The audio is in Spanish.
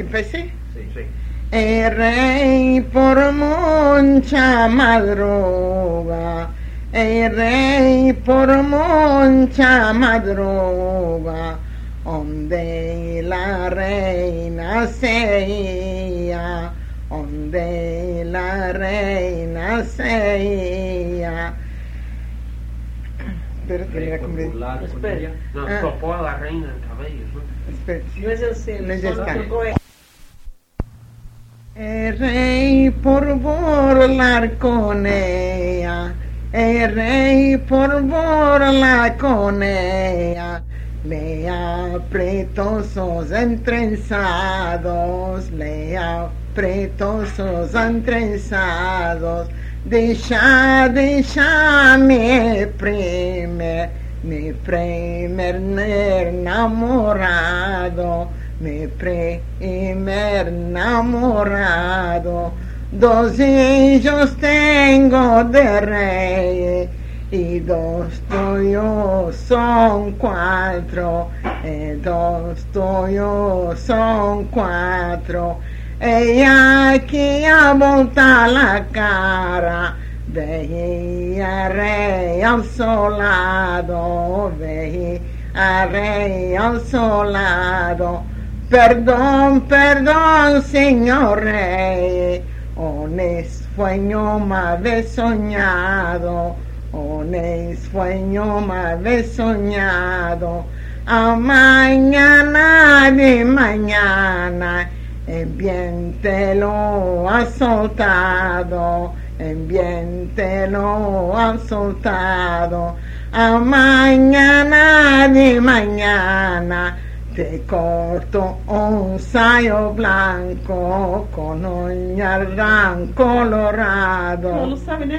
¿Que empecé? Sí. El rey por mucha madruga, el rey por mucha madruga, donde la reina se iba, donde la reina se iba. Espera que le compré. Espera. No, topó a la reina en cabellos, ¿no? Espera, No es así, no es solo esta. tocó él. El rey por burlar con ella, el rey por burlar con ella, le apretó sus entrenzados, le apretó sus entrenzados. Deja mi primer enamorado, mi primer enamorado. 2 hijos tengo de rey y 2 tuyos son 4, y 2 tuyos son 4. Ella que volta la cara, veía rey al solado, veía rey al solado. Perdón, señor rey, un sueño me había soñado, un sueño me había soñado. A mañana de mañana, el viento lo ha soltado, el viento lo ha soltado. A mañana de mañana, te corto un sayo blanco con un ñarrán colorado. No lo saben